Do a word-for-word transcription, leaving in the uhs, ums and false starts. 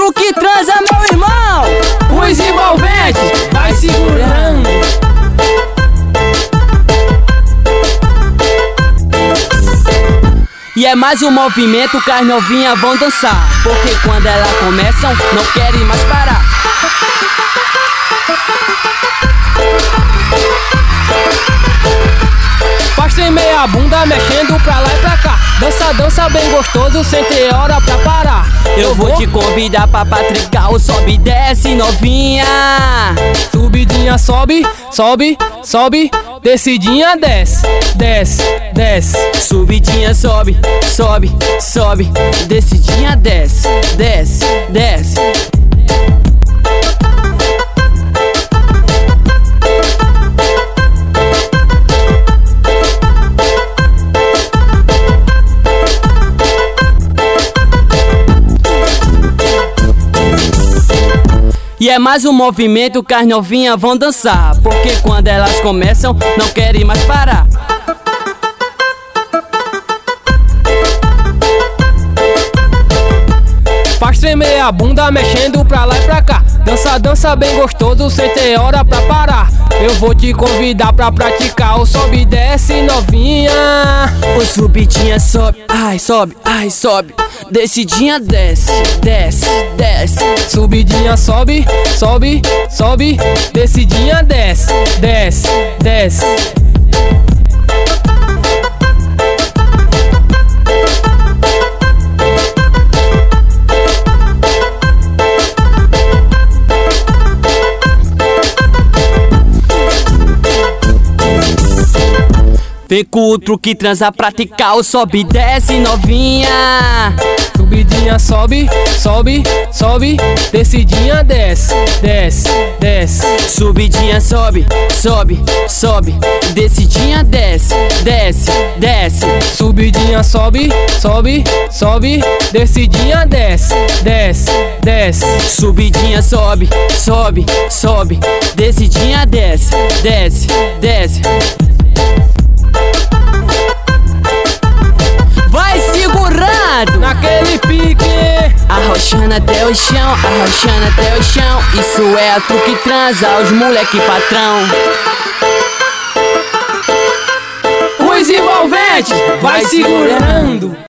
truque transa, meu irmão. Os envolventes vai segurando. E é mais um movimento que as novinhas vão dançar, porque quando elas começam, não querem mais parar. Faz tremer a bunda mexendo pra lá e pra cá. Dança, dança bem gostoso sem ter hora pra parar. Eu vou te convidar pra patricar o sobe e desce, novinha. Subidinha sobe, sobe, sobe. Descidinha desce, desce, desce. Subidinha sobe, sobe, sobe. Descidinha desce, desce, desce. E é mais um movimento que as novinhas vão dançar, porque quando elas começam, não querem mais parar. Faz tremer a bunda mexendo pra lá e pra cá. Dança, dança bem gostoso sem ter hora pra parar. Eu vou te convidar pra praticar o sobe e desce, novinha. O subidinha sobe, ai sobe, ai sobe. Descidinha desce, desce, desce. Subidinha sobe, sobe, sobe. Descidinha desce, desce, desce. Vem com o truque transa praticar o sobe e desce, novinha. Subidinha sobe, sobe, sobe. Descidinha desce, desce, desce. Subidinha sobe, sobe, sobe. Descidinha desce, desce, desce. Subidinha sobe, sobe, sobe. Descidinha desce, desce, desce. Subidinha sobe, sobe, sobe. Descidinha desce, desce, desce. Vai segurando naquele pique, arrochando até o chão, arrochando até o chão. Isso é a truque transa, os moleque patrão. Os envolventes vai segurando.